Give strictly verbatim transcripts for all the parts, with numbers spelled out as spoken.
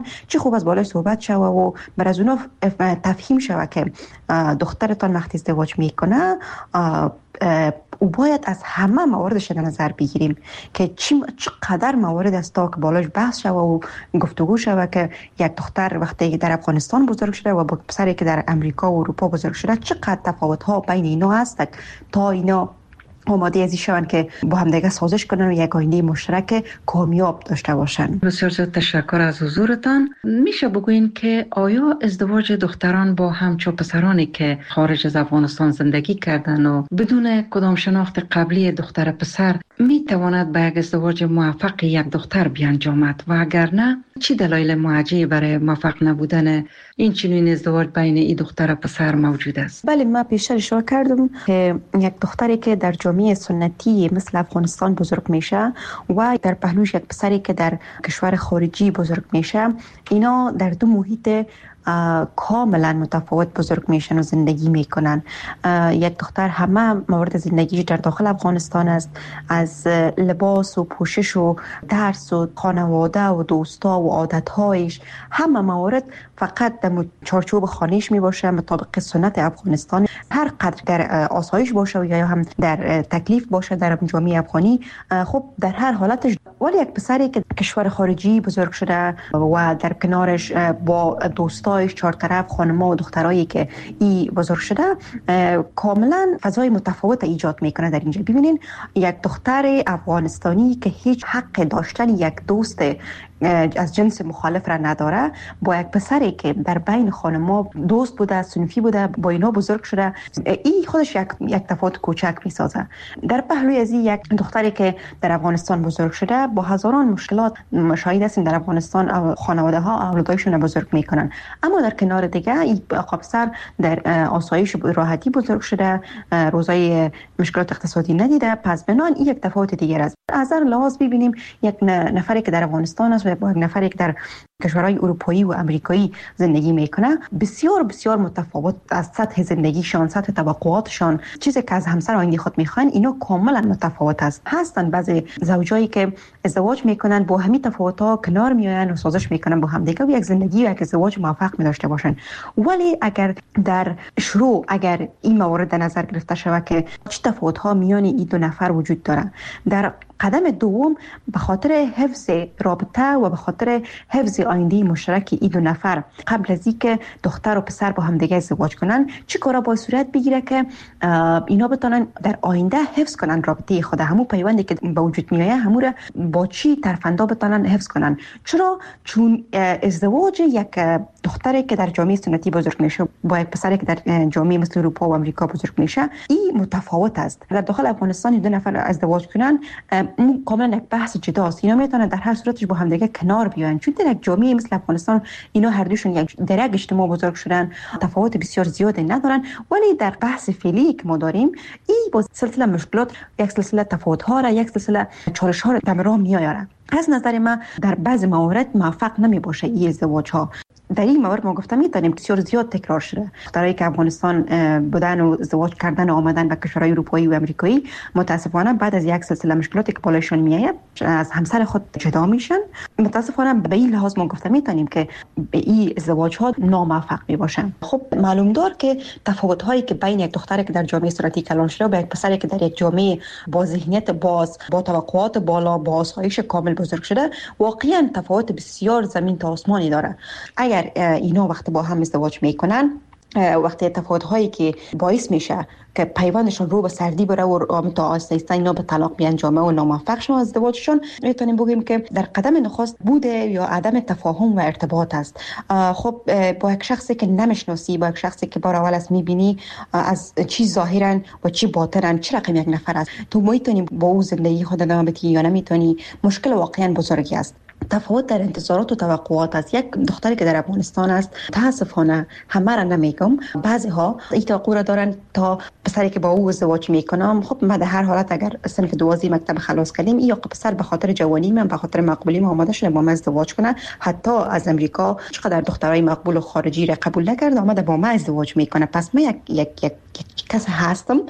چه خوب از بالای صحبت شوه و بر از اونا تفهیم شوه که دخترتان وقتی ازدواج میکنه او باید از همه مواردش در نظر بگیریم که چقدر موارد است تا که بالاش بحث شوه و گفتگو شوه که یک دختر وقتی در افغانستان بزرگ شده و با پسری که در امریکا و اروپا بزرگ شده چقدر تفاوت ها بین اینا هست تا اینا آماده ازی شوند که با هم دیگه سازش کنن و یک آینده مشترک کامیاب داشته باشن. بسیار زیاد تشکر از حضورتان. میشه بگوین که آیا ازدواج دختران با همچو پسرانی که خارج از افغانستان زندگی کردن و بدون کدام شناخت قبلی دختر پسر میتواند به یک ازدواج موفق یک دختر بیانجامد و اگر نه چی دلایل معجزه برای موفق نبودن این چنین ازدواج بین این دختر و پسر موجود است؟ بله، من پیشتر اشاره کردم که یک دختری که در جامعه سنتی مثل افغانستان بزرگ میشه و در پهلوش یک پسری که در کشور خارجی بزرگ میشه، اینا در دو محیط کاملا متفاوت بزرگ میشن و زندگی میکنن. یک دختر همه موارد زندگیش در داخل افغانستان است، از لباس و پوشش و درس و خانواده و دوستا و عادتهایش، همه موارد فقط در چارچوب خانهش میباشه مطابق سنت افغانستان. هر قدر در آسایش باشه و یا هم در تکلیف باشه در جامعه افغانی، خب در هر حالتش. ولی یک پسری که کشور خارجی بزرگ شده و در کنارش با دوستایش چهار طرف خانم‌ها و دخترایی که ای بزرگ شده، کاملا فضای متفاوت ایجاد میکنه. در اینجا ببینین یک دختر افغانستانی که هیچ حق داشتن یک دوست از جنس مخالف را نداره، با یک پسری که در بین خانم‌ها دوست بوده، صنفی بوده، با اینا بزرگ شده، این خودش یک یک تفاوت کوچک میسازه. در پهلوی از یک دختری که در افغانستان بزرگ شده، با هزاران مشکلات مشاهده هستیم در افغانستان خانواده ها اولادایشون بزرگ میکنن، اما در کنار دیگه این پسر در آسایش راحتی بزرگ شده، روزای مشکلات اقتصادی ندیده. پس بنان این یک تفاوت دیگر است. از هر لحاظ ببینیم یک نفری که در افغانستان است و با یک نفری که در کشورهای اروپایی و امریکایی زندگی میکنه، بسیار بسیار متفاوت از سطح زندگیشان، سطح توقعاتشان، چیزی که از همسر آینده خود میخوان، اینا کاملا متفاوت است. هستن بعضی زوجایی که ازدواج میکنن با همین تفاوت‌ها کنار میآیند و سازش میکنن با هم دیگه و یک زندگی و یک ازدواج موفق می داشته باشن. ولی اگر در شروع اگر این موارد در نظر گرفته شود که چه تفاوت‌ها میان این دو نفر وجود داره، در قدم دوم به خاطر حفظ رابطه و به خاطر حفظ آینده مشترک این دو نفر، قبل از اینکه دختر و پسر با هم دیگه ازدواج کنن، چه کارا باید صورت بگیره که اینا بتونن در آینده حفظ کنن رابطه خود، همون پیوندی که به وجود میایه همو را با چی طرفندا بتونن حفظ کنن. چرا؟ چون ازدواج یک دختری که در جامعه سنتی بزرگ میشه با یک پسری که در جامعه مثل اروپا و امریکا بزرگ میشه، این متفاوت است. در داخل افغانستان دو نفر ازدواج کنن کاملا یک بحث جداست. اینا میتونن در هر صورتش با هم دیگه کنار بیان، چون در یک جامعه مثل افغانستان اینا هر دوشون یک در یک اجتماع بزرگ شدن، تفاوت بسیار زیادی ندارن. ولی در بحث فعلی که ما داریم، این با سلسله مشکلات، یک سلسله تفاوت ها را، یک سلسله چالش ها را در راه میآورد. از نظر من در بعض موارد موفق نمی باشه این ازدواج ها. در این مورد ما گفتم میتونیم بسیار زیاد تکرار شده. دخترایی که افغانستان بودن و ازدواج کردن و آمدن به کشورهای اروپایی و امریکایی، متاسفانه بعد از یک سلسله مشکلاتی که بالایشون میاد از همسر خود جدا میشن. متاسفانه به این لحاظ ما گفتم میتونیم که به این ازدواج ها ناموفق می باشن. خب معلوم دار که تفاوت هایی که بین یک دختری که در جامعه سنتی کلان شده و یک پسری که در یک جامعه با ذهنیت باز، با توقعات بالا، با آسایش کامل بزرگ شده، واقعا تفاوت بسیار زمین تا آسمانی داره. اگر اینا وقتی با هم ازدواج میکنن، وقتی تفاوت هایی که باعث میشه که پیوندشون رو به سردی بره و تا آهسته آهسته اینا به طلاق بیانجامه و ناموفق شون ازدواجشون، میتونیم بگیم که در قدم نخست بوده یا عدم تفاهم و ارتباط است. خب با یک شخصی که نمیشناسی، با یک شخصی که بار اول است میبینی از چی ظاهرا و چی باطنا چه رقم یک نفر است، تو میتونی با او زندگی خود ادامه بدی یا نمیتونی، مشکل واقعا بزرگی است. تفاوت در انتظارات و توقعات است. یک دختری که در افغانستان است، متاسفانه همه را نمیگم، بعضی ها این توقع را دارن تا پسری که با او ازدواج میکنم، خب ما در هر حالت اگر صنف دوازی مکتب خلاص کردیم، یا پسر به خاطر جوانی من، به خاطر مقبولی ما آماده شده با من ازدواج کنه، حتی از امریکا چقدر دخترای مقبول و خارجی را قبول نکرد، آمده با من ازدواج میکنه. پس من یک یک یک کس هستم،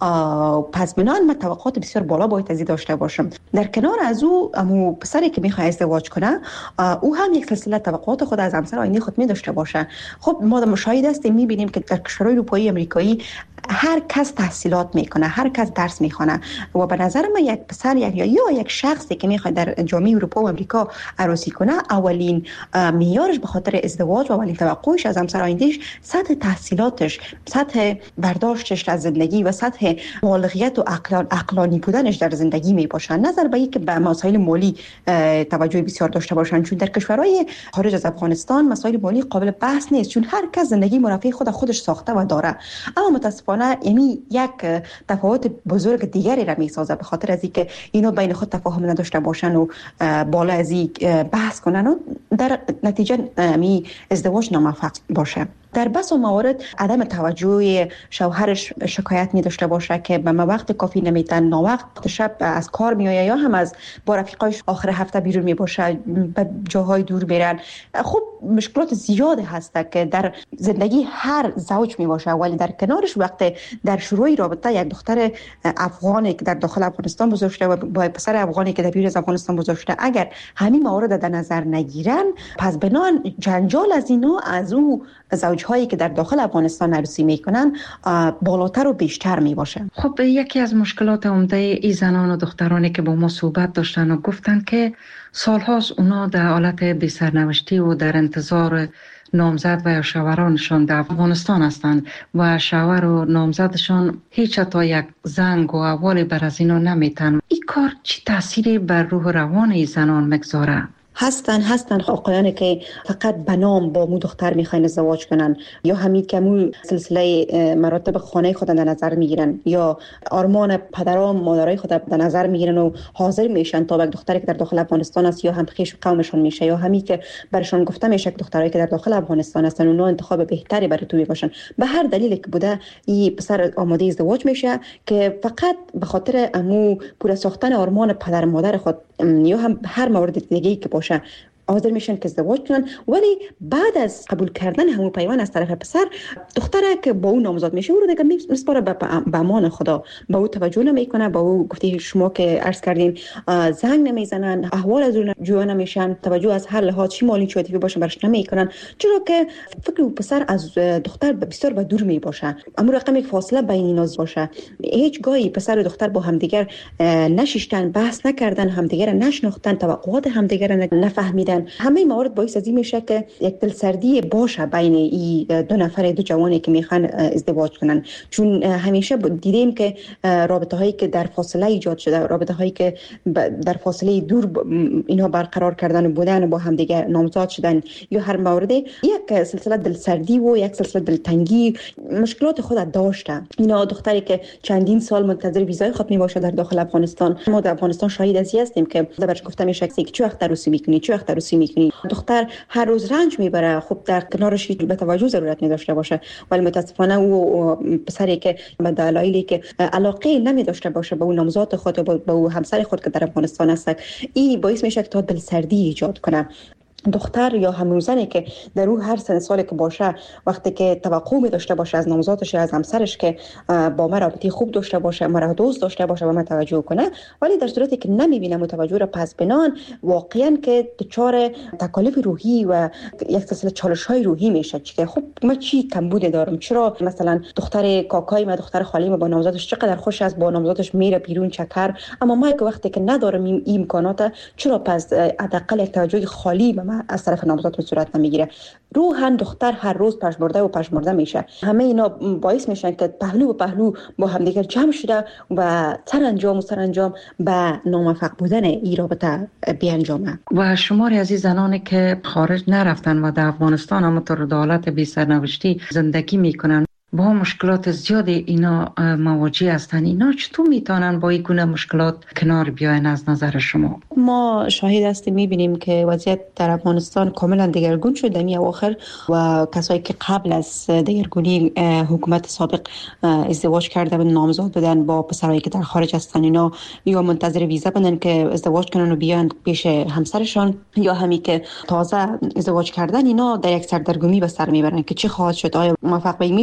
پس بنان من توقعات بسیار بالا باید از داشته باشم. در کنار از او امو پسری که میخواد ازدواج کنه او هم یک سلسله توقعات خود از همسر آینده خود می داشته باشه. خب ما مشاهده هستیم میبینیم که در کشورهای اروپایی امریکایی هر کس تحصیلات میکنه، هر کس درس میخونه و به نظر من یک پسر یک یا, یا یک شخصی که میخواد در جامعه اروپا و امریکا عروسی کنه اولین معیارش به خاطر ازدواج و اولین توقعش از همسر آیندهش سطح تحصیلاتش، سطح برداشتش از زندگی و سطح بالغیت و عقلان عقلانی بودنش در زندگی می باشه، نظر به اینکه به مسائل مالی توجه بسیار داشته باشن، چون در کشورهای خارج از افغانستان مسائل مالی قابل بحث نیست، چون هر کس زندگی مرفه خود خودش ساخته و داره. اما متاسفانه یعنی یک تفاوت بزرگ دیگری را می سازه به خاطر از اینکه اینا بین خود تفاهم نداشته باشن و بالا از این بحث کنن و در نتیجه می ازدواج ناموفق باشه. در بس و موارد عدم توجه شوهرش شکایت می داشته باشه که به ما وقت کافی نمیتن، نا وقت شب از کار میآید یا هم از با رفیقایش آخر هفته بیرون می باشه، به جاهای دور میرن. خب مشکلات زیاد هست که در زندگی هر زوج می باشه، ولی در کنارش وقت در شروع رابطه یک دختر افغانی که در داخل افغانستان بزرگ شده و با پسر افغانی که در بیرون از افغانستان بزرگ شده اگر همین موارد در نظر نگیرن، پس بنان جنجال از اینا از او زوجهایی که در داخل افغانستان عروسی میکنن بالاتر و بیشتر می باشه. خب یکی از مشکلات عمده ای زنان و دخترانی که با ما صحبت داشتن و گفتن که سالهاست اونا در حالت بی سرنوشتی و در انتظار نامزد و یا شوهرانشان در افغانستان هستند و شوهر و نامزدشان هیچ تا یک زنگ و احوالی بر از اینا نمیتن. این کار چی تأثیری بر روح و روان ای زنان مگذاره؟ هستن هستن آقایانی که فقط به نام با مو دختر میخواین ازدواج کنن، یا همین که مو سلسله مراتب خانه خود در نظر میگیرن، یا آرمان پدران مادرای خود در نظر میگیرن و حاضر میشن تا یک دختری که در داخل افغانستان است یا هم خویش قومشون میشه، یا همین که برشون گفته میشه که دخترایی که در داخل افغانستان هستن اونها انتخاب بهتری برای تو میباشن. به هر دلیلی که بوده این پسر آماده ازدواج میشه که فقط به خاطر امو پورا ساختن آرمان پدر مادر خود یا هم هر مورد دیگه‌ای که باشه حاضر میشن که ازدواج کنن. ولی بعد از قبول کردن همون پیوند از طرف پسر، دختره که با اون نامزد میشه او رو دیگه میسپاره به امان خدا، با او توجه نمیکنه، با او گفتی شما که عرض کردین زنگ نمیزنن، احوال از اون جویا نمیشن، توجه از هر لحاظ چی مالی چه عاطفی باشه برش نمیکنن، چرا که فکر او پسر از دختر بسیار به دور می باشه، اما رقم یک فاصله بین اینا باشه. هیچ گاهی پسر و دختر با همدیگر نشیشتن، بحث نکردن، همدیگر نشناختن، توقعات همدیگر نفهمیدن. همه موارد باعث از این میشه که یک دلسردی باشه بین این دو نفر دو جوانی که میخوان ازدواج کنن، چون همیشه دیدیم که رابطه هایی که در فاصله ایجاد شده، رابطه هایی که در فاصله دور اینها برقرار کردن بودن و با هم دیگه نامزد شدن یا هر مورد، یک سلسله دلسردی و یک سلسله دلتنگی مشکلات خود داشته. اینا دختری که چندین سال منتظر ویزای خود می باشه در داخل افغانستان، ما در افغانستان شاهد از این هستیم که برش گفته میشه که چه وقت عروسی میکنی، چه وقت عروسی میکنی. دختر هر روز رنج میبره، خب در کنارش به توجه ضرورت نداشته باشه، ولی متاسفانه او پسری که به دلایلی که علاقه نمی داشته باشه به اون نامزد خود و به او همسر خود که در افغانستان هست، این باعث میشه که تا دلسردی ایجاد کنه. دختر یا هموزنی که در او هر سن سالی که باشه، وقتی که توقع می داشته باشه از نامزادش از همسرش که با ما رابطه خوب داشته باشه، مرا دوست داشته باشه و ما توجه کنه، ولی در صورتی که نمیبینه متوجه را، پس بنان واقعا که دچار تکالیف روحی و یک سلسله چالش‌های روحی میشه که خب ما چی کمبود دارم، چرا مثلا دختر کاکای ما، دختر خالی ما با نامزادش چقدر خوش است، با نامزادش میره بیرون چکر، اما ما که وقتی که ندارم این امکانات، چرا پس حداقل یک توجه خالی به ما از طرف نامزد به صورت نمیگیره. روحاً دختر هر روز پژمرده و پژمرده میشه. همه اینا باعث میشن که پهلو و پهلو با همدیگر جمع شده و سرانجام و سرانجام به ناموفق بودن این رابطه بیانجامه. و شماری از این زنانی که خارج نرفتن و در افغانستان اما در حالت بی سرنوشتی زندگی میکنن، با مشکلات زیادی اینا مواجه هستن، اینا چطور میتونن با این گونه مشکلات کنار بیاین از نظر شما؟ ما شاهد هستیم، میبینیم که وضعیت در افغانستان کاملا دگرگون شد در اواخر و کسایی که قبل از دگرگونی حکومت سابق ازدواج کرده و نامزد بودن با پسرایی که در خارج هستن، اینا یا منتظر ویزا بودن که ازدواج کنن و بیان پیش همسرشان، یا همین که تازه ازدواج کردن، اینا در یک سردرگمی به سر میبرن که چه خواهد شد، آیا موفق میشیم که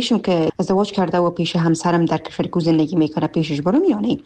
ازدواج کرده و پیش همسرم در کشور کو زندگی میکنه پیشش برم یا نه.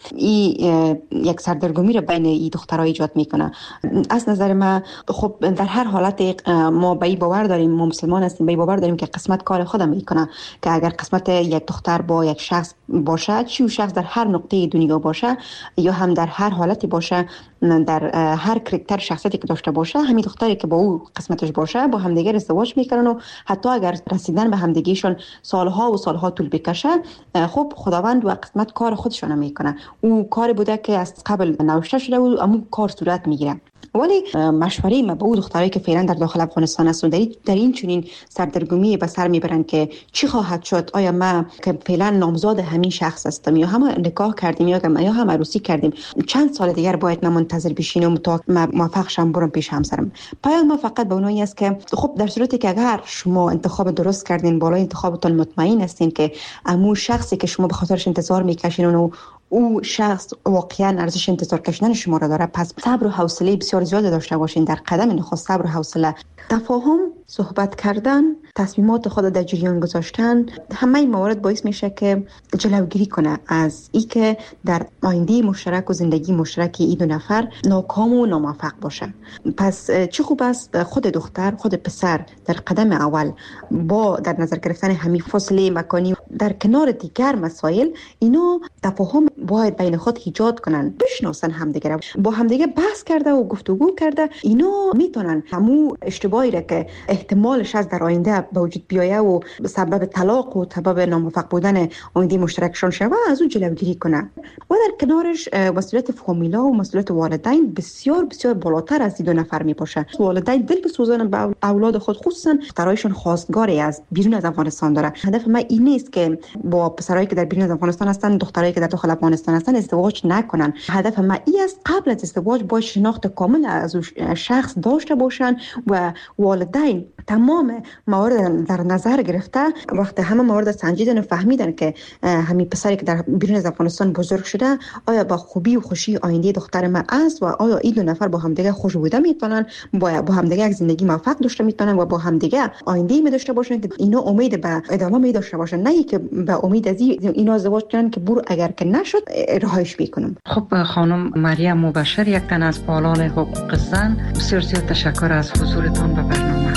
این یک سردرگمی رو بین این دخترها ایجاد میکنه. از نظر من خب در هر حالت ما به این باور داریم، ما مسلمان هستیم، به این باور داریم که قسمت کار خودم میکنه، که اگر قسمت یک دختر با یک شخص باشه، چی شخص در هر نقطه دنیا باشه یا هم در هر حالتی باشه، در هر کرکتر شخصیتی که داشته باشه، همین دختری که با او قسمتش باشه با همدیگه ازدواج میکنن و حتی اگر رسیدن به همدیگهشون سالها و سالها طول بکشه، خب خداوند و قسمت کار خودشون میکنه. او کار بوده که از قبل نوشته شده و اما کار صورت میگیره. ولی مشوره ما به اون دخترایی که فعلا در داخل افغانستان هستند در, در این چنین سردرگمی به سر میبرن که چی خواهد شد، آیا ما که فعلا نامزاد همین شخص هستم یا هم نکاح کردیم یا یا هم عروسی کردیم، چند سال دیگر باید ما منتظر بشینم تا موفق شم برم پیش همسرم. پیام ما فقط به اونایی است که خب در صورتی که اگر شما انتخاب درست کردین، بالای انتخابتون مطمئن هستین که امو شخصی که شما به خاطرش انتظار میکشین و او شخص واقعا ارزش انتظار کشیدن شما را داره، پس صبر و حوصله بسیار زیاد داشته باشین. در قدم نخست صبر و حوصله، تفاهم، صحبت کردن، تصمیمات خود در جریان گذاشتن، همه این موارد باعث میشه که جلوگیری کنه از ای که در آینده مشترک و زندگی مشترک این دو نفر ناکام و ناموفق باشه. پس چه خوب است خود دختر خود پسر در قدم اول با در نظر گرفتن همین فاصله مکانی در کنار دیگر مسائل اینو تفاهم باید بین خود ایجاد کنن، بشناسن همدیگه، با همدیگه بحث کرده و گفتگو کرده اینو میتونن همو اشتباهی را که احتمالش از در آینده به وجود بیایه و سبب طلاق و سبب ناموفق بودن آینده مشترکشان شوه از اون جلوگیری کنه. و در کنارش مسئولیت فامیلا و مسئولیت والدین بسیار بسیار بالاتر از این دو نفر میباشه. والدین دل بسوزن به اولاد خود، خصوصا دخترایشون خواستگاری از بیرون از افغانستان داره. هدف من این نیست که با پسرایی که در بیرون از افغانستان هستن دخترایی که در داخل افغانستان هستن ازدواج نکنن. هدف من این است قبل از ازدواج با شناخت کامل از شخص داشته باشن و والدین تمام موارد در نظر گرفته وقتی همه موارد سنجیدن و فهمیدن که همین پسری که در بیرون از افغانستان بزرگ شده آیا با خوبی و خوشی آینده دختر من است و آیا این دو نفر با همدیگه خوش بوده میتونن، با با همدیگه یک زندگی موفق داشته میتونن و با همدیگه آینده می داشته باشن که اینا امید به ادامه می داشته باشن، نه که به امید از اینا ازدواج کنن که برو اگر که نشد رهایش میکنم. خب خانم مریم مبشر، یک تن از فعالان حقوق زن، بسیار زیاد تشکر از حضورتان به برنامه.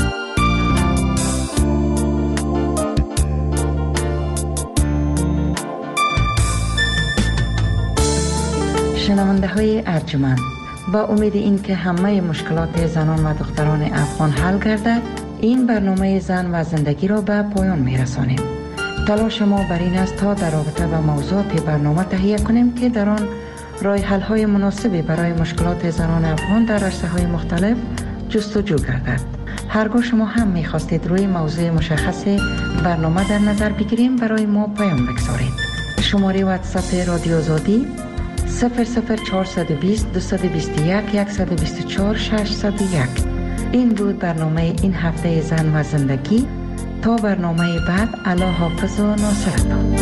شنونده های ارجمند، با امید این که همه مشکلات زنان و دختران افغان حل گردد، این برنامه زن و زندگی را به پایان می رسانیم. تلاش ما بر این است تا در رابطه با موضوعات برنامه تهیه کنیم که در آن راه حل های مناسبی برای مشکلات زنان افغان در عرصه های مختلف جستجو گردد. هرگاه شما هم می خواستید روی موضوع مشخص برنامه در نظر بگیریم، برای ما پیام بگذارید. شماره واتساپ رادیو آزادی صفر صفر چهارصد و بیست دویست و بیست و یک صد و بیست و چهار ششصد و یک. این بود برنامه این هفته زن و زندگی. تا برنامه بعد، الله حافظ و ناصرتان.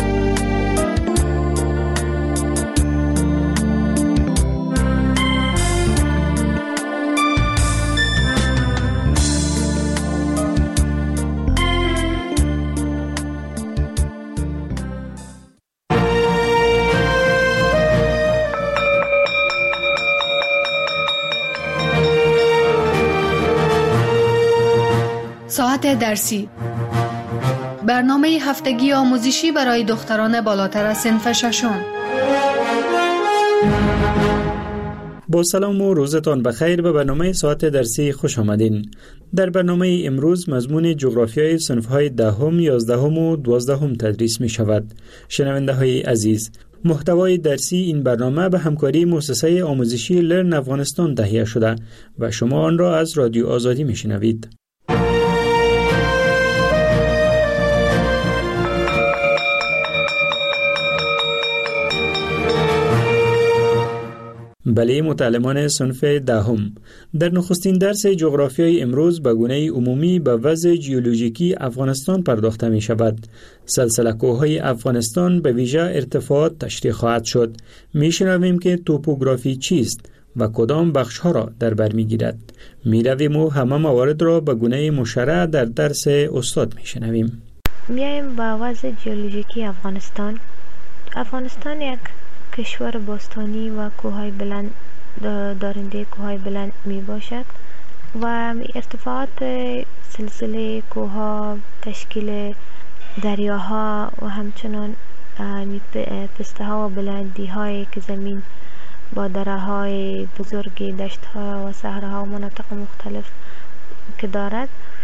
ساعت درسی، برنامه هفتگی آموزشی برای دختران بالاتر از صنف ششم. با سلام و روزتان بخیر. به برنامه ساعت درسی خوش آمدین. در برنامه امروز مضمون جغرافیای صنف‌های دهم، یازدهم و دوازدهم تدریس می شود. شنونده های عزیز، محتوای درسی این برنامه به همکاری مؤسسه آموزشی لرن افغانستان تهیه شده و شما آن را از رادیو آزادی می شنوید. بله متعلمان صنف دهم، در نخستین درس جغرافیای امروز به گونه عمومی به وضع جیولوژیکی افغانستان پرداخته می شود. سلسله کوههای افغانستان به ویژه ارتفاعات تشریح خواهد شد. می شنویم که توپوگرافی چیست و کدام بخشها را در بر می گیرد. می رویم و همه موارد را به گونه مشرع در درس استاد می شنویم. میایم با وضع جیولوژیکی افغانستان. افغانستان یک کشور باستانی و کوههای بلند دارنده کوههای بلند می باشد و ارتفاعات سلسله کوهها، تشکیل دریاها و همچنان پسته ها و بلندی هایی که زمین با دره های بزرگی، دشت ها و صحراها و مناطق مختلف که دارد،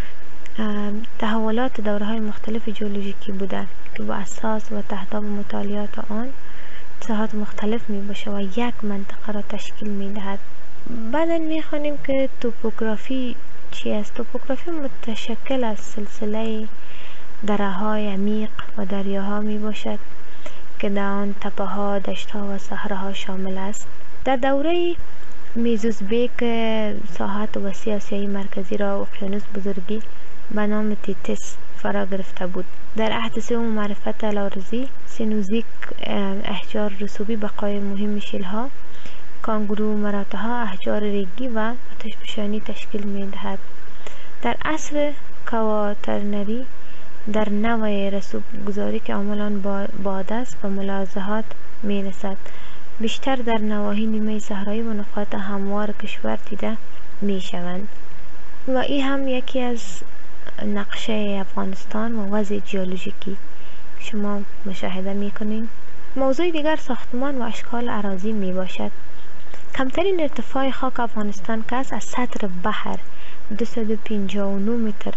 تحولات دوره های مختلف جیولوژیکی بوده که با اساس و تحت مطالعات آن ساحات مختلف می باشه و یک منطقه را تشکیل می دهد. بعدا می خوانیم که توپوگرافی چی است؟ توپوگرافی متشکل از سلسله دره های عمیق و دریاها می باشد که در آن تپه ها، دشت ها و صحراها شامل است. در دوره میزوزبیک ساحات وسیع آسیای مرکزی را اقیانوس بزرگی به نام تیتس فرا گرفته بود. در عهد سوم معرفت الارزی سینوزیک احجار رسوبی بقای مهم شیلها، کانگرو مراتها، احجار ریگی و آتشفشانی تشکیل می دهد. در عصر کواترنری در نوع رسوب گذاری که عملان باد است و ملاحظات می رسد، بیشتر در نواحی نیمه صحرایی و نقاط هموار کشور دیده می شوند و این هم یکی از نقشه افغانستان و وضع جیولوژیکی شما مشاهده می کنید. موضوع دیگر ساختمان و اشکال اراضی می باشد. کمترین ارتفاع خاک افغانستان که از سطح بحر دویست و پنجاه و نه متر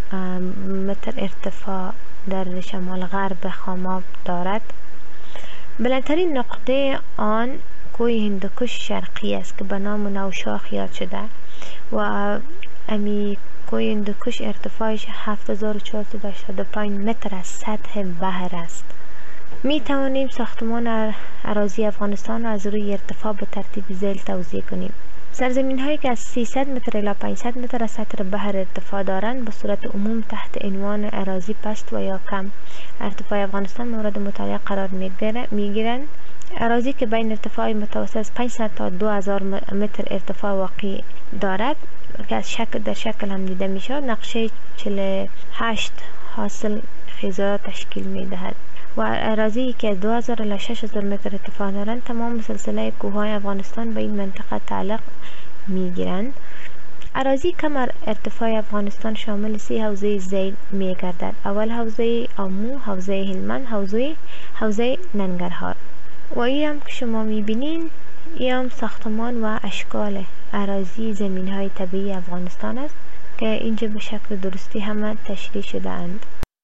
متر ارتفاع در شمال غرب خاماب دارد. بلندترین نقطه آن کوه هندوکش شرقی است که به نام نوشاخ یاد شده و امی کوه هندوکش ارتفاعش هفت هزار و چهارصد و هشتاد و پنج متر از سطح بحر است. می توانیم ساختمان اراضی افغانستان را از روی ارتفاع به ترتیب ذیل توضیح کنیم. سرزمین هایی که از سیصد متر الی پانصد متر از سطح بحر ارتفاع دارند به صورت عموم تحت عنوان اراضی پست و یا کم ارتفاع افغانستان مورد مطالعه قرار می گیرند. اراضی که بین ارتفاع متوسط از پانصد تا دو هزار متر ارتفاع واقع دارد که از شکل در شکل هم دیده می شود، نقشه چهل و هشت حاصل خیزرات تشکیل می دهد و اراضی که دو هزار الی شش هزار متر ارتفاع دارند تمام سلسله کوههای افغانستان به این منطقه تعلق می گیرند. اراضی کم ارتفاع افغانستان شامل سی حوزه ذیل می گردد. اول حوزه آمو، حوزه هلمند، حوزه حوزه ننگرهار و این هم که شما می بینین این هم ساختمان و اشکال اراضی زمین های طبیعی افغانستان است که اینجا به شکل درستی همه تشریح شده اند.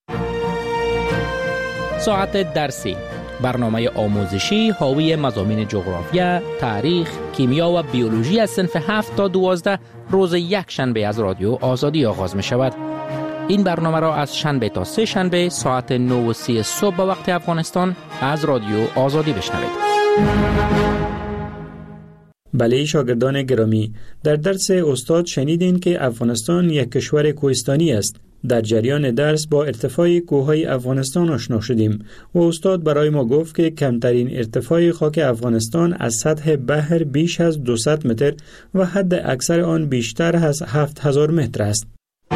ساعت درسی، برنامه آموزشی حاوی مضامین جغرافیا، تاریخ، کیمیا و بیولوژی از صنف هفت تا دوازده روز یک شنبه از رادیو آزادی آغاز می شود. این برنامه را از شنبه تا سه شنبه ساعت نه و سی صبح به وقت افغانستان از رادیو آزادی بشنوید. بله شاگردان گرامی، در درس استاد شنیدین که افغانستان یک کشور کوهستانی است. در جریان درس با ارتفاع کوههای افغانستان آشنا شدیم و استاد برای ما گفت که کمترین ارتفاع خاک افغانستان از سطح بحر بیش از دویست متر و حد اکثر آن بیشتر از هفت هزار متر است.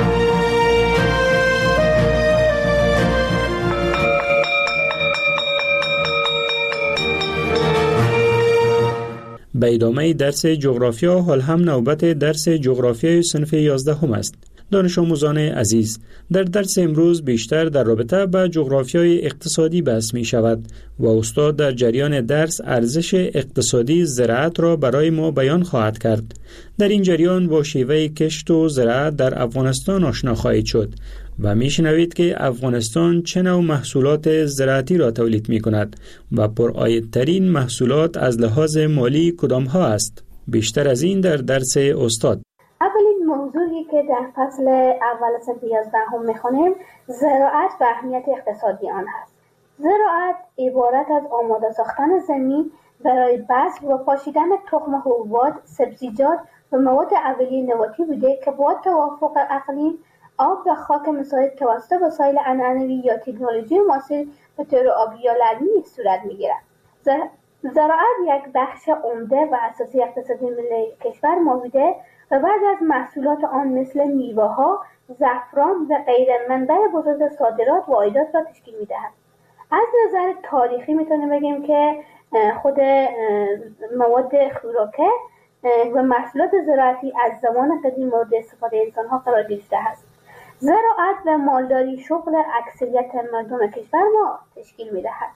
به ادامه درس جغرافیا حال هم نوبت درس جغرافیای صنف یازده هم است. دانش آموزان عزیز، در درس امروز بیشتر در رابطه با جغرافیای اقتصادی بحث می شود و استاد در جریان درس ارزش اقتصادی زراعت را برای ما بیان خواهد کرد. در این جریان با شیوه کشت و زراعت در افغانستان آشنا خواهید شد و می شنوید که افغانستان چه نوع محصولات زراعتی را تولید می کند و پرعایدترین محصولات از لحاظ مالی کدام ها است. بیشتر از این در درس استاد. اولین موضوعی که در فصل اول صنف یازده هم میخونیم زراعت و اهمیت اقتصادی آن هست. زراعت عبارت از آماده ساختن زمین برای بذر و پاشیدن تخم حبوبات، سبزیجات و مواد اولیه نباتی بوده که با توافق اقلیم، آب و خاک مساعد توسط وسایل عنعنوی یا تکنولوژی معاصر به طور آبی یا لرمی صورت میگیرد. زراعت یک بخش عمده و اساسی اقتصادی ملی کشور ما بوده و بعضی از محصولات آن مثل میوه‌ها، زعفران و غیره منبع بزرگ صادرات و عایدات را تشکیل می‌دهد. از نظر تاریخی میتونیم بگیم که خود مواد خوراکه و محصولات زراعتی از زمان قدیم مورد استفاده انسان‌ها قرار گرفته است. زراعت و مالداری شغل اکثریت مردم کشور ما تشکیل می‌دهد.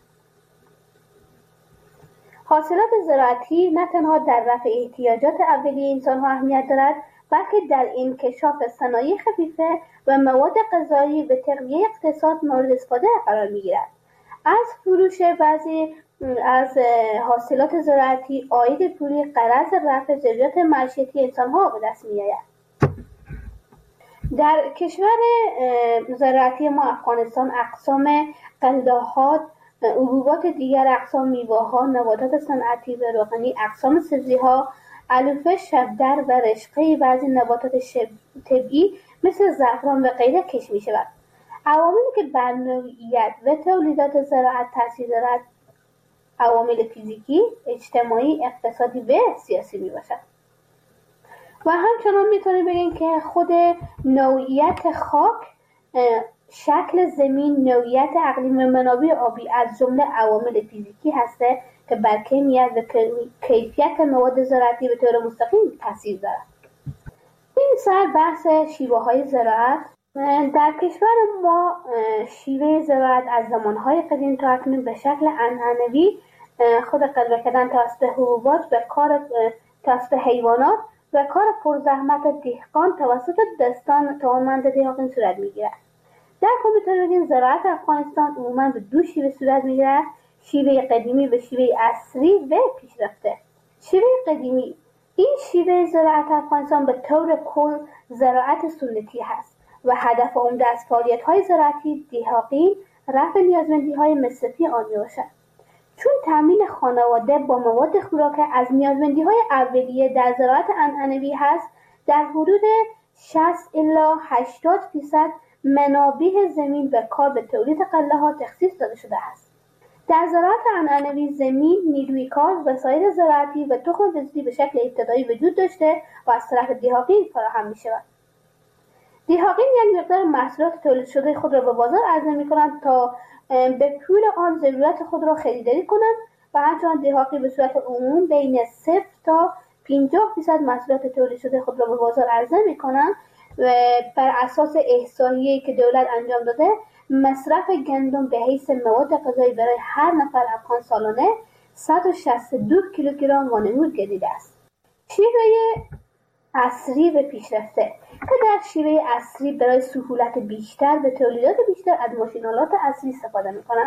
حاصلات زراعتی نه تنها در رفع احتیاجات اولیه انسان‌ها اهمیت دارد، بلکه در انکشاف صنایع خفیفه و مواد غذایی و تقویت اقتصاد مورد استفاده قرار می‌گیرد. از فروش بعضی از حاصلات زراعتی عاید پولی غرض رفع ضروریات معیشتی انسان‌ها به دست می‌آید. در کشور زراعتی ما افغانستان اقسام غله‌ها، حبوبات دیگر، اقسام میوه‌ها، نباتات صنعتی و روغنی، اقسام سبزی‌ها، علوفه، شبدر و رشقه بعضی نباتات طبیعی مثل زعفران و غیره کشت می‌شود. عواملی که بر نوعیت و تولیدات زراعت تاثیر دارد عوامل فیزیکی، اجتماعی، اقتصادی و سیاسی میباشد. و همچنان میتونیم بگیم که خود نوعیت خاک، شکل زمین، نوعیت اقلیم و منابع آبی از جمله عوامل فیزیکی هسته که بر کیفیت و کیفیت مواد زراعتی به طور مستقیم تاثیر دارد. این سر بحث شیوه های زراعت. در کشور ما شیوه زراعت از زمانهای قدیم تا اکنون به شکل عنعنوی خود قدر کردن توسط حبوبات و کار توسط حیوانات و کار پرزحمت دهقان توسط دستان توانمند دهقان صورت میگیرد. در کل میتونیم بگیم زراعت افغانستان عموما به دو شیوه صورت میگیرد: شیوه قدیمی و شیوه عصری و پیشرفته. شیوه قدیمی، این شیوه زراعت افغانستان به طور کل زراعت سنتی هست و هدف عمده از فعالیت‌های زراعتی دهاقی رفع نیازمندی‌های مصرفی آن میباشد، چون تامین خانواده با مواد خوراکه از نیازمندی‌های اولیه در زراعت عنعنوی هست. در حدود شصت الی هشتاد درصد منابع زمین و کار به تولید غله‌ها تخصیص داده شده است. در زراعت عنعنوی زمین، نیروی کار، وسایل زراعتی و تخم بذری به شکل ابتدایی وجود داشته و از طرف دهاقین فراهم می‌شود. دهاقین یک مقدار محصولات تولید شده خود را به بازار عرضه می‌کنند تا به پول آن ضرورت خود را خریداری کنند و همچنان دهاقی به صورت عموم بین صفر تا پنجاه درصد محصولات تولید شده خود را به بازار عرضه می‌کنند و بر اساس احصایه‌ای که دولت انجام داده مصرف گندم به حیث مواد غذایی برای هر نفر افغان سالانه صد و شصت و دو کیلوگرم وانمود گردیده است. شیوه عصری و پیشرفته که در شیوه عصری برای سهولت بیشتر به تولیدات بیشتر از ماشین‌آلات عصری استفاده می‌کنند.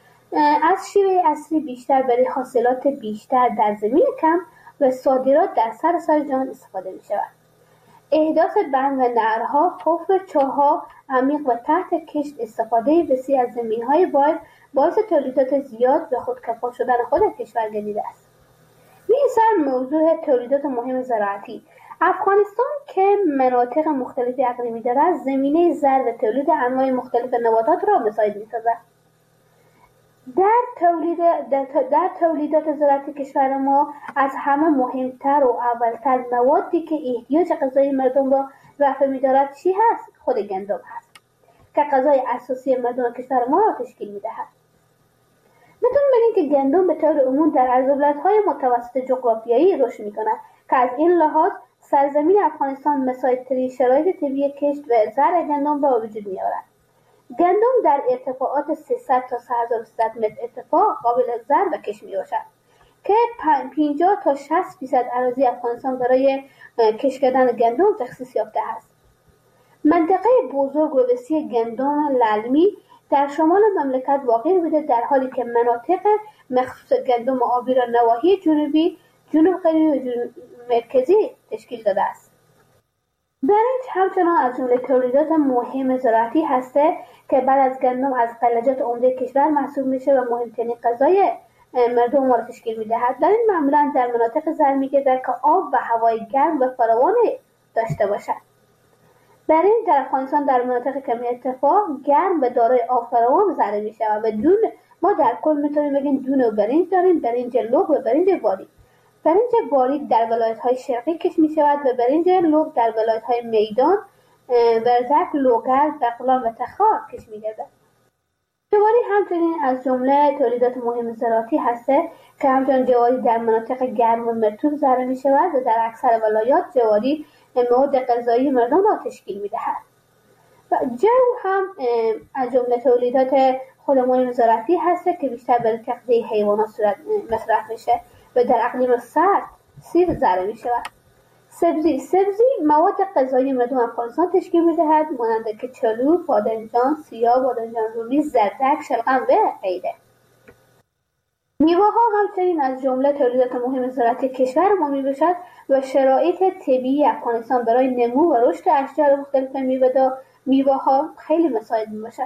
از شیوه عصری بیشتر برای حاصلات بیشتر در زمین کم و صادرات در سراسر جهان استفاده می‌شود. احداث بند و نهرها، حفر چاه‌ها عمیق و تحت کشت، استفاده وسیع از زمین‌های باید باعث تولیدات زیاد و خودکفا شدن خود کشور گردیده است. این سر موضوع تولیدات مهم زراعتی. افغانستان که مناطق مختلف اقلیمی دارد، زمینه زرع و تولید انواع مختلف نباتات را مساعد می‌سازد. در تولید در, در تولیدات زراعتی کشور ما از همه مهمتر و اولتر موادی که احتیاج غذایی مردم را رفع می‌دارد چی هست؟ خود گندم هست که غذای اساسی مردم کشور ما را تشکیل می‌دهد. میتونیم بگیم که گندم به طور عموم در عرض‌البلدهای متوسط جغرافیایی رشد می‌کند که از این لحاظ سرزمین افغانستان مساعدترین شرایط طبیعی کشت و زرع گندم را وجود می‌آورد. گندم در ارتفاعات سیصد تا سه هزار و سیصد متر ارتفاع قابل زرع و کشت می‌باشد که پنجاه تا شصت درصد اراضی افغانستان برای کشت کردن گندم تخصیص یافته است. منطقه بزرگ و وسیع گندم للمی در شمال مملکت واقع بوده، در حالی که مناطق مخصوص گندم آبی را نواحی جنوبی، جنوب غربی و جنوب مرکزی تشکیل داده است. برنج همچنان از جمله تولیدات مهم زراعتی هسته که بعد از گندم از غلجات عمده کشور محسوب میشه و مهمترین غذای مردم ما را تشکیل میدهد. در این معمولا در مناطق زرع میگردد که آب و هوای گرم و فراوان داشته باشد. برنج در افغانستان در مناطق کمی ارتفاع گرم و دارای آب فراوان زرع میشه و دون ما در کل میتونیم بگیم دو نوع برنج داریم: برنج لوگ و برنج باریک. برنج باریک در ولایت‌های شرقی کشت می‌شود و برنج لوگ در ولایت‌های میدان برزک، لوگر، بقلان و تخار کش می‌گردد. جواری همچنین از جمله تولیدات مهم زراعتی هسته که همچنین جواری در مناطق گرم و مرطوب ذره می شود و در اکثر ولایات جواری مواد غذایی مردم را تشکیل می دهد. و جو هم از جمله تولیدات خود مهم زراعتی هسته که بیشتر برای تغذیه حیوانات صورت مصرف میشه و در اقلیم سرد سیر ذره می شود. سبزی سبزی مواد غذایی مردم افغانستان تشکیل می‌دهد، مانند کچالو، بادمجان، سیاه، بادمجان رومی، زردک، شلغم و غیره. میوه‌ها همچنین از جمله تولیدات مهم زراعتی کشور ما میباشد و شرایط طبیعی افغانستان برای نمو و رشد اشجار مختلف میوه میوه‌ها خیلی مساعد میباشد.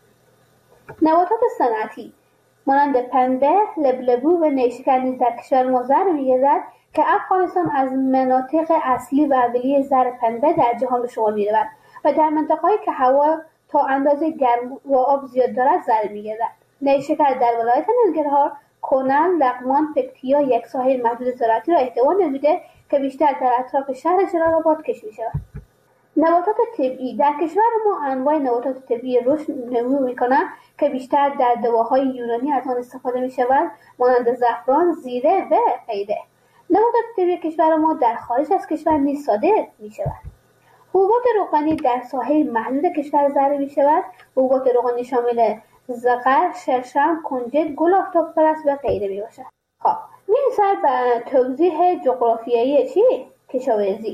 نباتات صنعتی مانند پنبه، لبلبو و نیشکر نیز در کشور ما ذره می‌گردد که افغانستان از مناطق اصلی و اولیه زر پنبه در جهان به شمار می‌رود و در منطقه‌ای که هوا تا اندازه گرم و آب زیاد دارد زر می‌گردد. نیشکر در ولایت ننگرهار، کنل، لغمان، پکتیا یک ساحه محدود زراعتی را احتوا نموده که بیشتر در اطراف شهر جلال‌آباد کشت می‌شود. نباتات طبیعی در کشور ما انواع نباتات طبیعی رشد نمو می‌کنند که بیشتر در دواهای یونانی از آن استفاده می‌شود، مانند زعفران، زیره و غیره. نباتات طبیعی کشور ما در خارج از کشور نیز صادر می‌شود. حبوبات روغنی در ساحه محدود کشور ذره می‌شود. حبوبات روغنی شامل زغر، شرشم، کنجد، گل آفتاب پرست و غیره میباشد. خب میرسد به توضیح جغرافیایی چی؟ کشاورزی.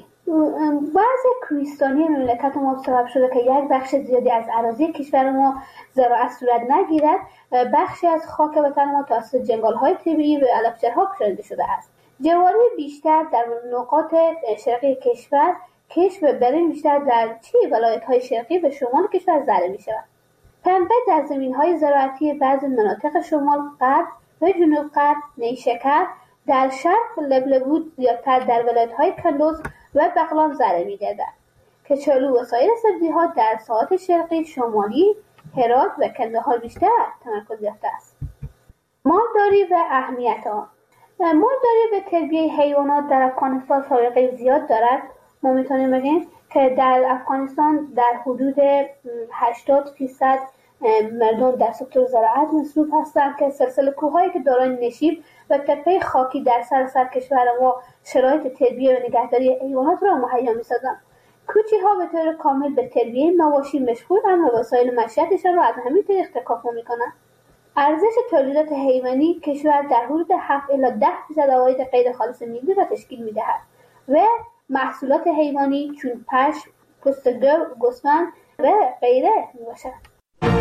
بعض کوهستانی مملکت ما سبب شده که یک بخش زیادی از اراضی کشور ما زراعت صورت نگیرد. بخشی از خاک وطن ما توسط جنگل‌های طبیعی و علفجرها پوشانده شده است. جواری بیشتر در نقاط شرقی کشور، کشت و برنج بیشتر در چی ولایت‌های شرقی و شمال کشور زرع می‌شود. پنبه در زمین‌های زراعتی بعضی مناطق شمال غرب و جنوب غرب، نیشکر در شرق، لبلبو زیادتر در ولایت‌های کندوز و بغلان زرع می‌گردد. کچالو و سایر سبزی‌ها در ساحات شرقی، شمالی، هرات و کندهار بیشتر تمرکز یافته است. مالداری و اهمیت آن. مالداری و تربیت حیوانات در افغانستان سابقه زیاد دارد. ما می‌تونیم بگیم که در افغانستان در حدود هشتاد درصد مردم در سکتور زراعت مصروف هستند که سلسله کوه‌هایی که دارای نشیب و تپه خاکی در سراسر کشور ما شرایط تربیت و نگهداری حیوانات را مهیا می‌سازند. کوچی‌ها به طور کامل به تربیت مواشی مشغولند و وسایل معیشتشان را از همین طریق تکامل می‌کنند. ارزش تولیدات حیوانی کشور در حدود هفت الی ده درصد عواید غیر خالص ملی را تشکیل می‌دهد و محصولات حیوانی چون پشم، پوست گاو، گوسفند و غیره میباشد.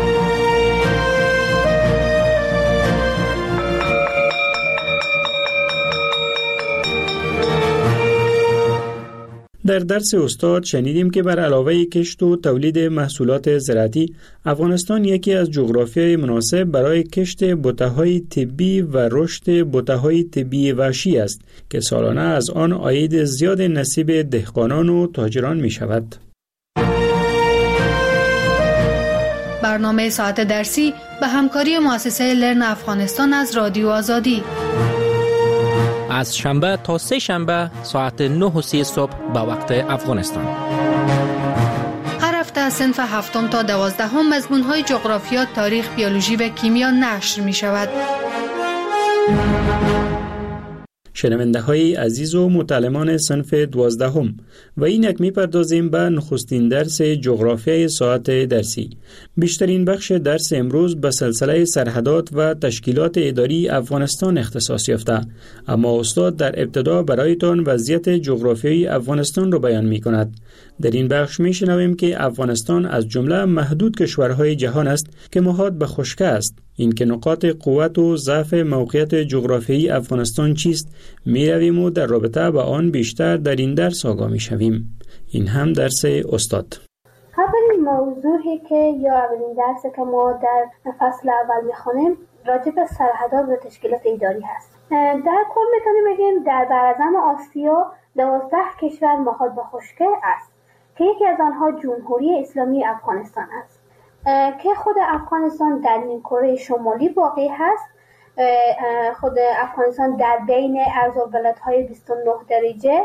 در درس استاد شنیدیم که بر علاوه کشت و تولید محصولات زراعتی، افغانستان یکی از جغرافیای مناسب برای کشت بوته‌های طبی و رشد بوته‌های طبی وحشی است که سالانه از آن عاید زیاد نصیب دهقانان و تاجران می شود. برنامه ساعت درسی به همکاری مؤسسه لرن افغانستان از رادیو آزادی. از شنبه تا سه شنبه ساعت نه و سی صبح به وقت افغانستان. هر هفته از صنف هفتم تا دوازدهم مضمون‌های جغرافیا، تاریخ، بیولوژی و کیمیا نشر می شود. شنونده های عزیز و متعلمان صنف دوازدهم و این یک می پردازیم به نخستین درس جغرافیای ساعت درسی. بیشترین بخش درس امروز به سلسله سرحدات و تشکیلات اداری افغانستان اختصاص یافته، اما استاد در ابتدا برایتان وضعیت جغرافیایی افغانستان را بیان می کند. در این بخش می شنویم که افغانستان از جمله محدود کشورهای جهان است که محاط به خشکی است. این که نقاط قوت و ضعف موقعیت جغرافیایی افغانستان چیست می رویم و در رابطه با آن بیشتر در این درس آگاه می شویم. این هم درس استاد. اولین موضوعی که یا اولین درسی که ما در فصل اول می خوانیم راجع به سرحدات و تشکیلات اداری هست. در کل میتونیم بگیم در براعظم آسیا دوازده کشور محاط به خشکی است که یکی از آنها جمهوری اسلامی افغانستان است که خود افغانستان در نیمکره شمالی واقع هست. خود افغانستان در بین عرض و بلدهای بیست و نه درجه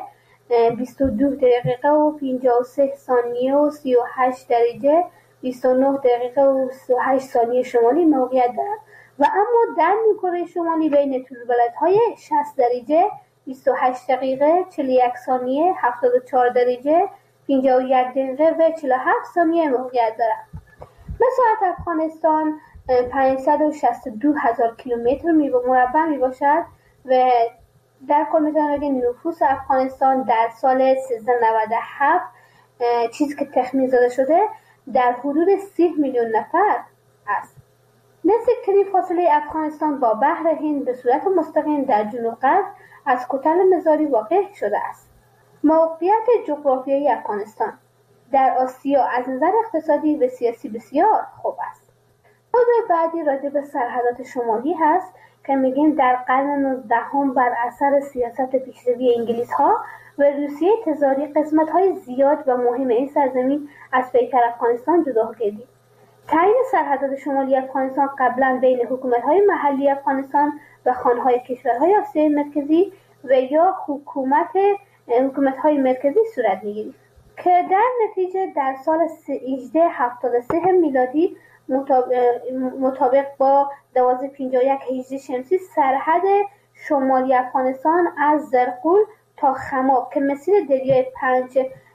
بیست و دو دقیقه و پنجاه و سه ثانیه و سی و هشت درجه بیست و نه دقیقه و سی و هشت ثانیه شمالی موقعیت دارد و اما در نیمکره شمالی بین طول‌بلدهای شصت درجه بیست و هشت دقیقه چهل و یک ثانیه هفتاد و چهار درجه پنجاه و یک دقیقه و چهل و هفت ثانیه موقعیت دارد. مساحت افغانستان پانصد و شصت و دو هزار کیلومتر مربع می باشد و در کل میتونم بگیم نفوس افغانستان در سال سیزده نود و هفت چیزی که تخمین زده شده در حدود سی میلیون نفر است. نصف کلی فاصله افغانستان با بحر هند به صورت مستقیم در جنوب غرب از کتل مزاری واقع شده است. موقعیت جغرافیایی افغانستان در آسیا از نظر اقتصادی و سیاسی بسیار خوب است. موضوع بعدی راجع به سرحدات شمالی هست که میگیم در قرن نوزدهم بر اثر سیاست پیشروی انگلیس ها و روسیه تزاری قسمت های زیاد و مهم این سرزمین از پیکر افغانستان جدا گردید. تعیین سرحدات شمالی افغانستان قبلا بین حکومت های محلی افغانستان و خانه های کشورهای آسیای مرکزی و یا حکومت حکومت های مرکزی صورت میگیرد که در نتیجه در سال هزار و هشتصد و هفتاد و سه میلادی مطابق با دوازده پنجاه و یک هجری شمسی سرحد شمالی افغانستان از زرقول تا خماب که مسیر دریای پنج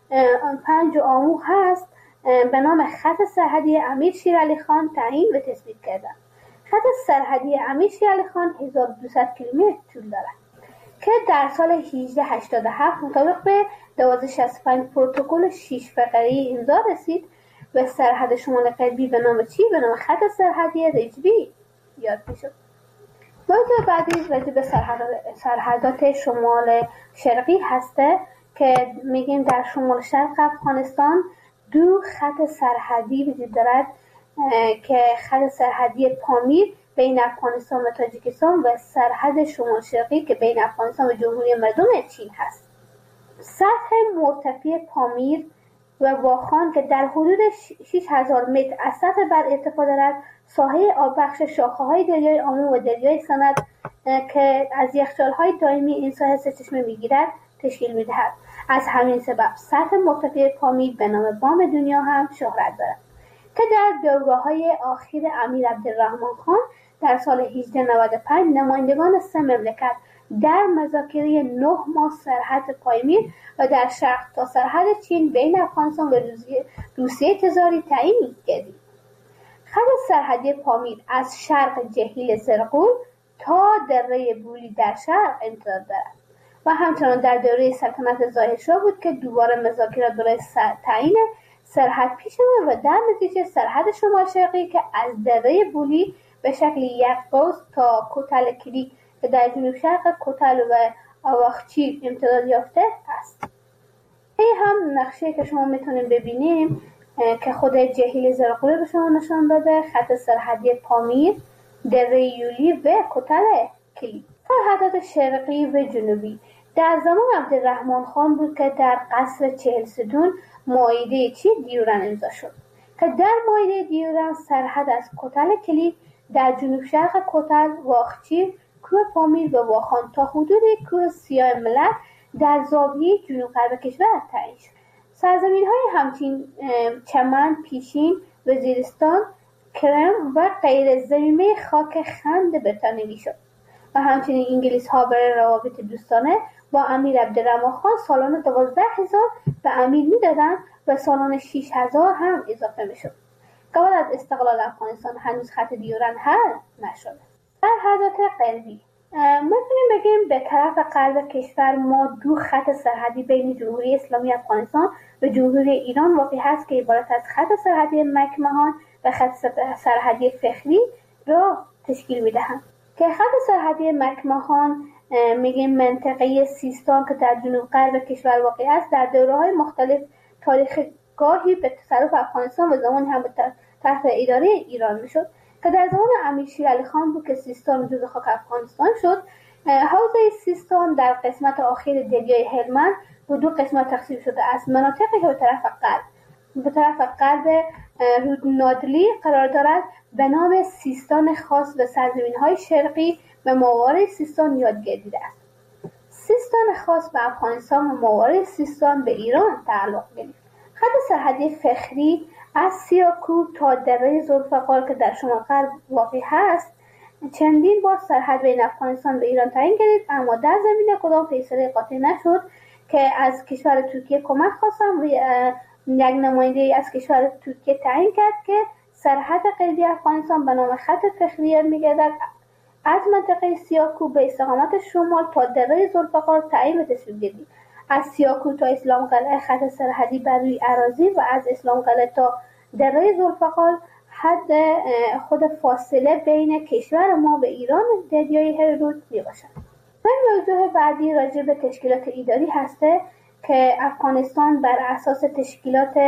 پنج آمو هست به نام خط سرحدی امیر شیر علی خان تعیین و تثبیت کردند. خط سرحدی امیر شیر علی خان هزار و دویست کیلومتر طول دارد که در سال هزار و هشتصد و هشتاد و هفت مطابق به دوازده شصت و پنج پروتکل شش فقره‌ای امضا رسید و سرحد شمال غربی به نام چی؟ به نام خط سرحدی رجبی یاد میشد. موضوع بعدی راجع به سرحدات شمال شرقی هسته که میگیم در شمال شرق افغانستان دو خط سرحدی وجود دارد که خط سرحدی پامیر بین افغانستان و تاجیکستان و سرحد شمال شرقی که بین افغانستان و جمهوری مردم چین هست. سطح مرتفع پامیر و واخان که در حدود شش هزار متر از سطح بر ارتفاع دارد ساحه آببخش شاخه‌های دریای آمو و دریای سند که از یخچال‌های دائمی این ساحه سرچشمه می‌گیرد تشکیل می‌دهد. از همین سبب سطح مرتفع پامیر به نام بام دنیا هم شهرت دارد که در دوره‌های اخیر امیر عبدالرحمن خان در سال هزار و نهصد و نود و پنج نمایندگان سه مملکت در مذاکره نه ماه سرحد پایمیر و در شرق تا سرحد چین بین افغانستان و روسیه تزاری تعیین گردید. خط سرحدی پامیر از شرق جهیل زرقول تا دره بولی در شرق امتداد دارد و همچنان در دوره سلطنت ظاهرشاه بود که دوباره مذاکرات برای تعیین سرحد پیش آمد و در نتیجه سرحد شمال شرقی که از دره بولی به شکل یک قوس تا کتل کلی که در جنوب شرق کتل و آواخچی امتداد یافته است. این هم نقشه که شما میتونید ببینیم که خود جهیل زرقول به شما نشان داده، خط سرحدی پامیر، دره یولی و کتل کلی. سرحدات شرقی و جنوبی در زمان عبدالرحمن خان بود که در قصر چهل ستون معاهده چی دیورن امضا شد که در معاهده دیورن سرحد از کتل کلی در جنوب شرق کتل، واخچی، کوه پامیر و واخان تا حدود کوه سیاه ملت در زاویه جنوب غرب کشور تعیین شد. سرزمین های همچین چمن، پیشین، وزیرستان، کرم و غیر ضمیمه خاک خند بریتانیایی شد و همچنین انگلیس ها برای روابط دوستانه با امیر عبدالرحمن خان سالانه دوازده هزار به امیر میدادند و سالانه شش هزار هم اضافه میشد. قبل از استقلال افغانستان هنوز خط دیورن حل نشده. سرحدات غربی میتونیم بگیم به طرف غرب کشور ما دو خط سرحدی بین جمهوری اسلامی افغانستان و جمهوری ایران واقع هست که عبارت از خط سرحدی مکمهان و خط سرحدی فخری را تشکیل میدهند که خط سرحدی مکمهان میگیم منطقه سیستان که در جنوب غرب کشور واقع است در دوره‌های مختلف تاریخ گاهی به تصرف افغانستان و زمانی هم به تحت اداره ایران میشد که در زمان امیر شیر علی خان بود که سیستان جزو خاک افغانستان شد. حوزه سیستان در قسمت آخر دریای هلمند به دو قسمت تقسیم شده است. مناطقی که به طرف غرب به طرف غرب رودنادلی قرار دارد به نام سیستان خاص و سرزمین‌های شرقی به ماورای سیستان یاد گردیده است. سیستان خاص به افغانستان و موارد سیستان به ایران تعلق گرفت. خط سرحدی فخری از سیاکو تا دره ذوالفقار که در شمال غرب واقع هست چندین بار سرحد بین افغانستان و ایران تعیین گردید، اما در زمینه کدام فیصله قاطع نشد که از کشور ترکیه کمک خواستم و یک نماینده از کشور ترکیه تعیین کرد که سرحد غربی افغانستان به نام خط فخری میگردد، از منطقه سیاکو به استقامت شمال تا دره ذوالفقار تعیین و تصویب گردید. از سیاکو تا اسلام قلعه خط سرحدی بر روی اراضی و از اسلام قلعه تا دره ذوالفقار حد خود فاصله بین کشور ما و ایران دریای هرود می باشد. و موضوع بعدی راجع به تشکیلات اداری هسته که افغانستان بر اساس تشکیلات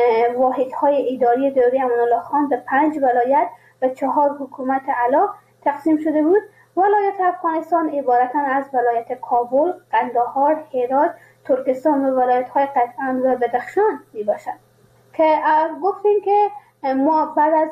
واحدهای اداری دوره امان الله خان به پنج ولایت و چهار حکومت اعلی تقسیم شده بود. ولایت افغانستان عبارتند از ولایت کابل، قندهار، هرات، ترکستان و ولایت‌های قطعان و بدخشان می باشد که گفتیم که ما بعد از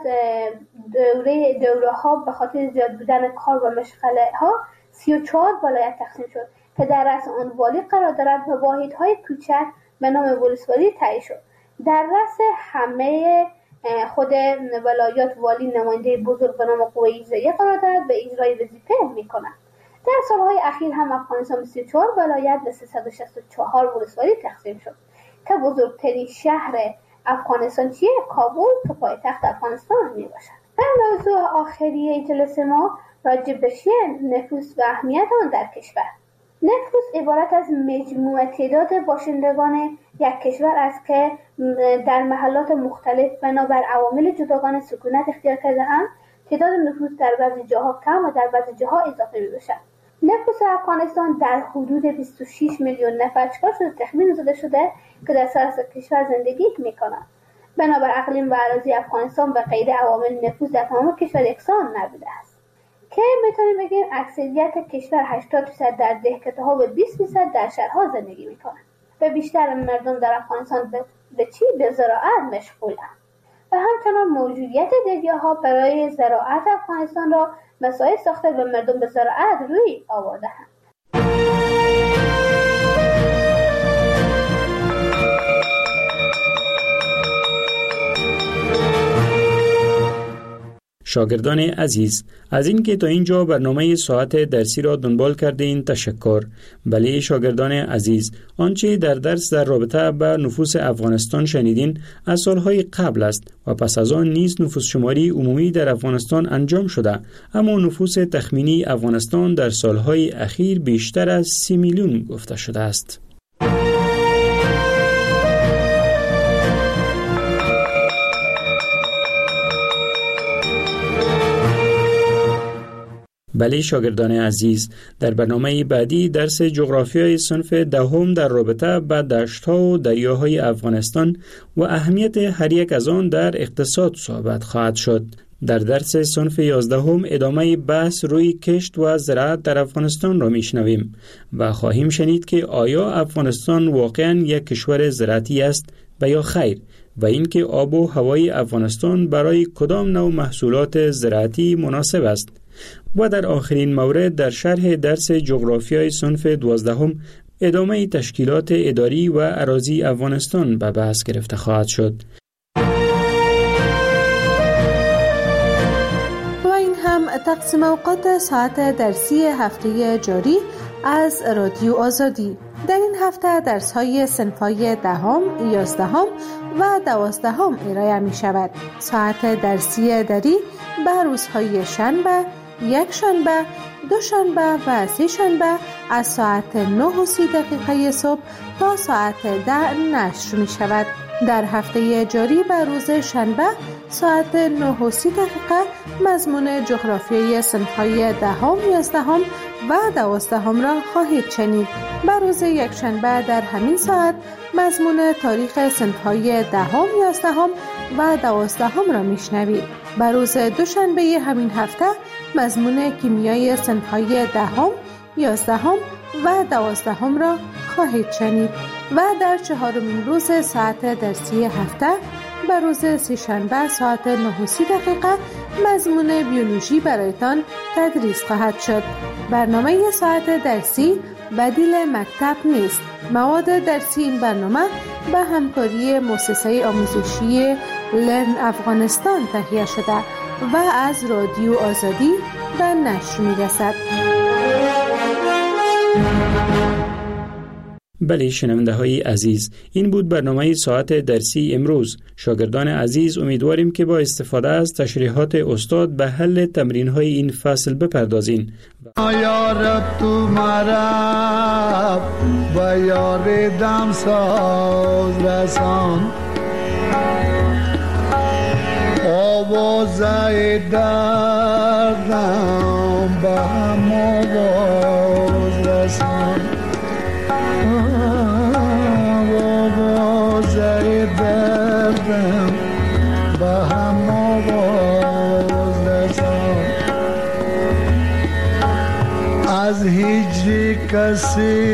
دوره دوره ها به خاطر زیاد بودن کار و مشغله ها سی و چهار ولایت تقسیم شد که در رأس آن والی قرار دارد و واحدهای کوچک به نام ولسوالی تعیین شد. در رأس همه خود ولایات والی نماینده بزرگ به نام قوه اجراییه قرار دارد و اجرای وظیفه می‌کند. در سالهای اخیر هم افغانستان به سی و چهار ولایت و سیصد و شصت و چهار ولسوالی تقسیم شد که بزرگترین شهر افغانستان چیه؟ کابل که پایتخت افغانستان می باشد. در موضوع آخری جلسه ما راجع به نفوس و اهمیت آن در کشور. نفوس عبارت از مجموع تعداد باشندگان یک کشور است که در محلات مختلف بنابر عوامل جداگانه سکونت اختیار کرده‌اند. تعداد نفوس در بعضی جاها کم و در بعضی جاها اضافه می باشد. نفوس افغانستان در حدود بیست و شش میلیون نفر چکار شده تخمین زده شده که در سراسر کشور زندگی میکنند. بنابر اقلیم و اراضی افغانستان به غیر عوامل نفوس در تمام کشور یکسان نبوده است که میتونیم بگیم اکثریت کشور هشتاد درصد در دهکده‌ها و بیست درصد در شهرها زندگی میکنند و بیشتر مردم در افغانستان به, به چی؟ به زراعت مشغولند و همچنان موجودیت دریاها برای زراعت افغانستان را مساعد ساخته و مردم به زراعت روی آورده هم. شاگردان عزیز، از اینکه تا اینجا برنامه ساعت درسی را دنبال کردین تشکر. بله شاگردان عزیز، آنچه در درس در رابطه با نفوس افغانستان شنیدین از سالهای قبل است و پس از آن نیز نفوس شماری عمومی در افغانستان انجام شده، اما نفوس تخمینی افغانستان در سالهای اخیر بیشتر از سی میلیون گفته شده است. بله شاگردان عزیز، در برنامه بعدی درس جغرافیای صنف دهم در رابطه با دشت‌ها و دریاهای افغانستان و اهمیت هر یک از آن در اقتصاد صحبت خواهد شد. در درس صنف یازدهم ادامه بحث روی کشت و زراعت در افغانستان را میشنویم و خواهیم شنید که آیا افغانستان واقعاً یک کشور زراعتی است و یا خیر، و اینکه آب و هوای افغانستان برای کدام نوع محصولات زراعتی مناسب است. و در آخرین مورد در شرح درس جغرافیای صنف دوازدهم ادامه تشکیلات اداری و اراضی افغانستان به بحث گرفته خواهد شد. و این هم تقسیم اوقات ساعت درسی هفته جاری از رادیو آزادی. در این هفته درس‌های صنف‌های دهم، یازدهم و دوازدهم ارائه می شود. ساعت درسی اداری به روزهای شنبه، یک شنبه، دو شنبه و سه شنبه از ساعت نه و سی دقیقه صبح تا ساعت ده نشر می شود. در هفته جاری به روز شنبه ساعت نه و سی دقیقه مضمون جغرافیای صنف‌های دهم، یازدهم و دوازدهم را خواهید شنید. به روز یک شنبه در همین ساعت مضمون تاریخ صنف‌های دهم، یازدهم و دوازدهم را میشنوید. به روز دوشنبه همین هفته مضمون کیمیای صنف‌های دهم، یازدهم و دوازدهم را خواهید شنید و در چهارمین روز ساعت درسی هفته به روز سه‌شنبه ساعت نه و سی دقیقه مضمون بیولوژی برایتان تدریس خواهد شد. برنامه ساعت درسی بدیل مکتب نیست. مواد درسی این برنامه به همکاری مؤسسه آموزشی لرن افغانستان تهیه شده و از رادیو آزادی به نشر می‌رسد. بله شنونده های عزیز، این بود برنامه ساعت درسی امروز. شاگردان عزیز امیدواریم که با استفاده از تشریحات استاد به حل تمرین های این فصل بپردازین. یار تو مرا با یار دم ساز رسان، آوازه دردم با هم آواز رسان، آوازه دردم با هم آواز رسان. از هجر کسی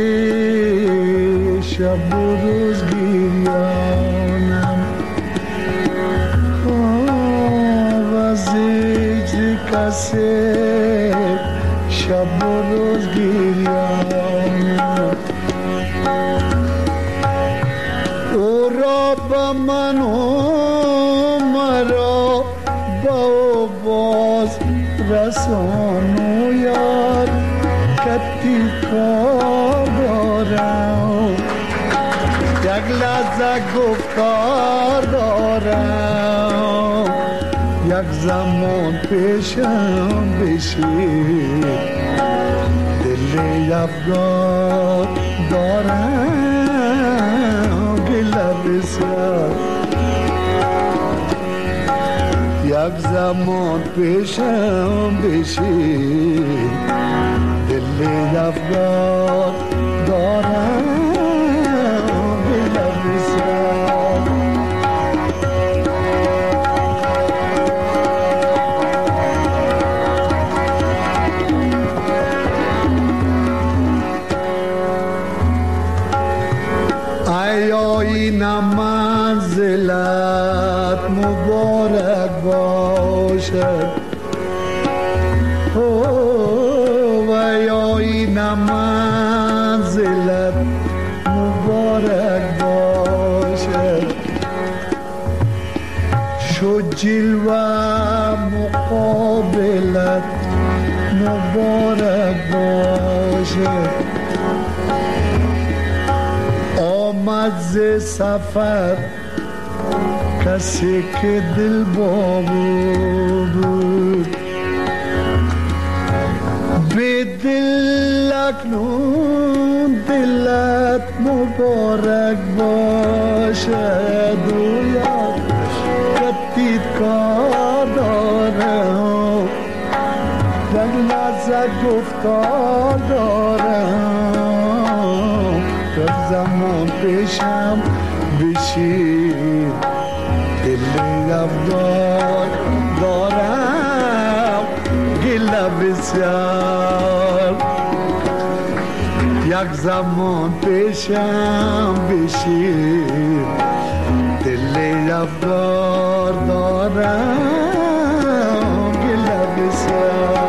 شب و روز گریانم، از هجر کسی شب و روز گریانم. او را با من و مرا با باز رسان و یار کتی کار دارم، یک لحظه گفتار دارم، یک زمان پیشم بشی دل افگار دارم، گله بسیار یک زمان پیشم بشی دل افگار دارم، گله بسیار. این منزلت مبارک باشد، و یا این منزلت مبارک باشد، شو جلوه مقابلت مبارک باشد، آمد ز سفر کسی که دل بود، به دل اکنون دلت مبارک باشد، و یاد کتید کار دارم، در لحظه گفتار دارم، در زمان پیشم بشی دل افگار دارم، گله بسیار یک زمان پیشم بشی دل افگار دارم، گله بسیار.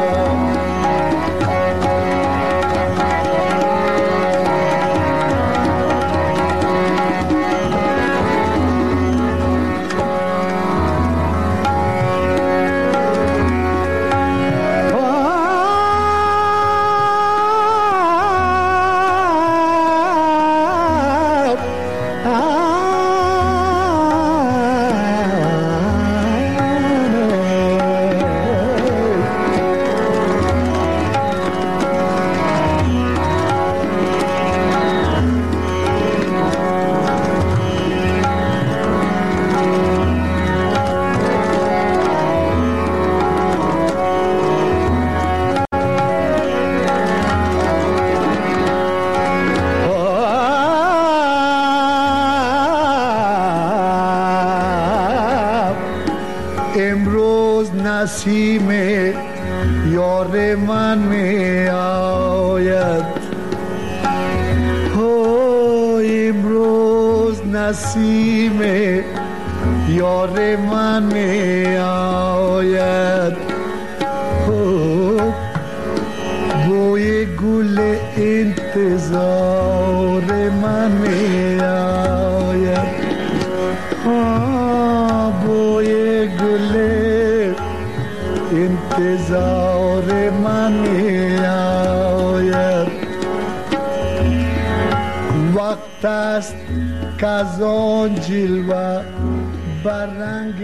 نسیم یار من می آید، او امروز نسیم یار من می آید، بوی گل انتظار انتظار من آید، بوی گل انتظار من آید. وقت است که از آن جلوه برنگ